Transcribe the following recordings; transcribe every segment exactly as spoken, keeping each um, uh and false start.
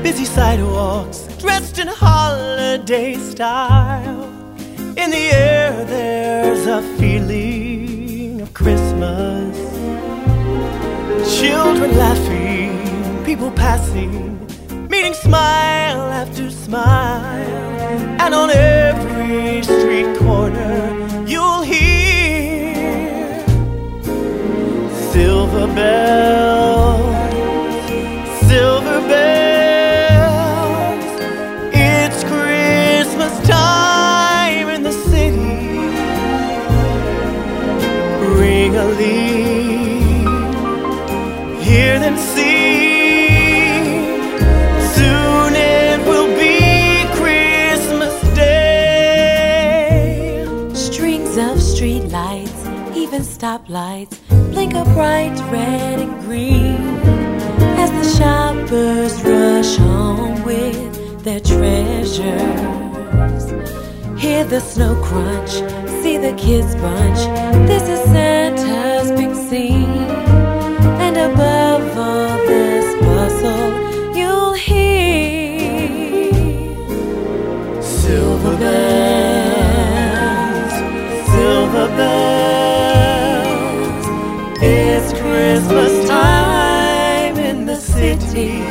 busy sidewalks, dressed in holiday style. In the air there's a feeling of Christmas. Children laughing, people passing, meeting smile after smile. And on every street corner you'll hear silver bells, silver bells. It's Christmas time in the city. Ring-a-ling, hear them sing. Soon it will be Christmas Day. Strings of street lights, even stoplights, blink a bright red and green as the shoppers rush home with their treasures. Hear the snow crunch, see the kids bunch. This is Santa's big scene. And above all this bustle, you'll hear silver bells, silver bells. It's Christmas time in the city.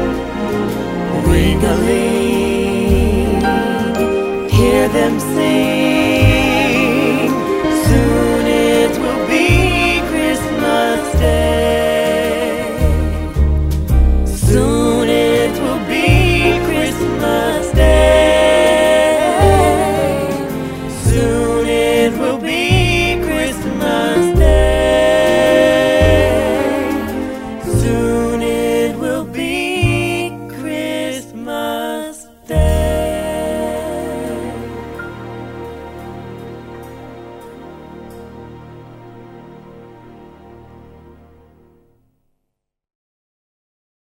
Ring-a-ling, hear them sing.